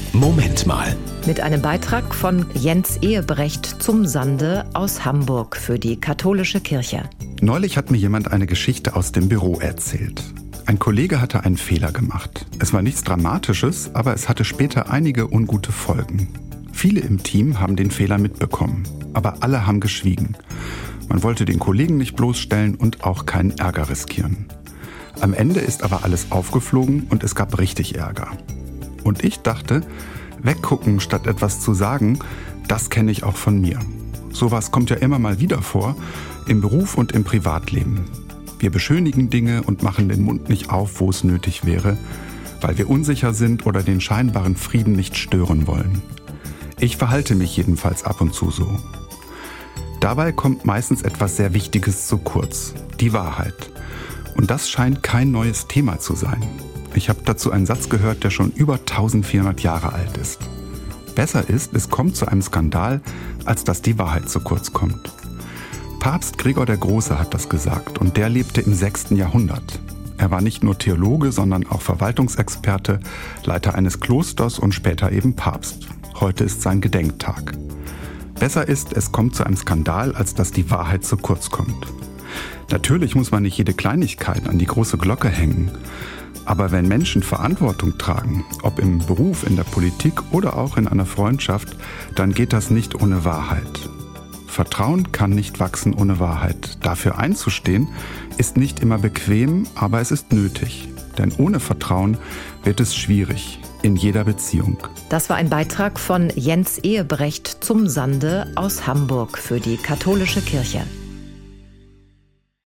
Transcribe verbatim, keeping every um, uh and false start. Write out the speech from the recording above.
Moment mal. Mit einem Beitrag von Jens Ehebrecht zum Sande aus Hamburg für die katholische Kirche. Neulich hat mir jemand eine Geschichte aus dem Büro erzählt. Ein Kollege hatte einen Fehler gemacht. Es war nichts Dramatisches, aber es hatte später einige ungute Folgen. Viele im Team haben den Fehler mitbekommen, aber alle haben geschwiegen. Man wollte den Kollegen nicht bloßstellen und auch keinen Ärger riskieren. Am Ende ist aber alles aufgeflogen und es gab richtig Ärger. Und ich dachte, weggucken statt etwas zu sagen, das kenne ich auch von mir. Sowas kommt ja immer mal wieder vor, im Beruf und im Privatleben. Wir beschönigen Dinge und machen den Mund nicht auf, wo es nötig wäre, weil wir unsicher sind oder den scheinbaren Frieden nicht stören wollen. Ich verhalte mich jedenfalls ab und zu so. Dabei kommt meistens etwas sehr Wichtiges zu kurz, die Wahrheit. Und das scheint kein neues Thema zu sein. Ich habe dazu einen Satz gehört, der schon über eintausendvierhundert Jahre alt ist. Besser ist, es kommt zu einem Skandal, als dass die Wahrheit zu kurz kommt. Papst Gregor der Große hat das gesagt und der lebte im sechsten Jahrhundert. Er war nicht nur Theologe, sondern auch Verwaltungsexperte, Leiter eines Klosters und später eben Papst. Heute ist sein Gedenktag. Besser ist, es kommt zu einem Skandal, als dass die Wahrheit zu kurz kommt. Natürlich muss man nicht jede Kleinigkeit an die große Glocke hängen. Aber wenn Menschen Verantwortung tragen, ob im Beruf, in der Politik oder auch in einer Freundschaft, dann geht das nicht ohne Wahrheit. Vertrauen kann nicht wachsen ohne Wahrheit. Dafür einzustehen, ist nicht immer bequem, aber es ist nötig. Denn ohne Vertrauen wird es schwierig, in jeder Beziehung. Das war ein Beitrag von Jens Ehebrecht zum Sande aus Hamburg für die katholische Kirche.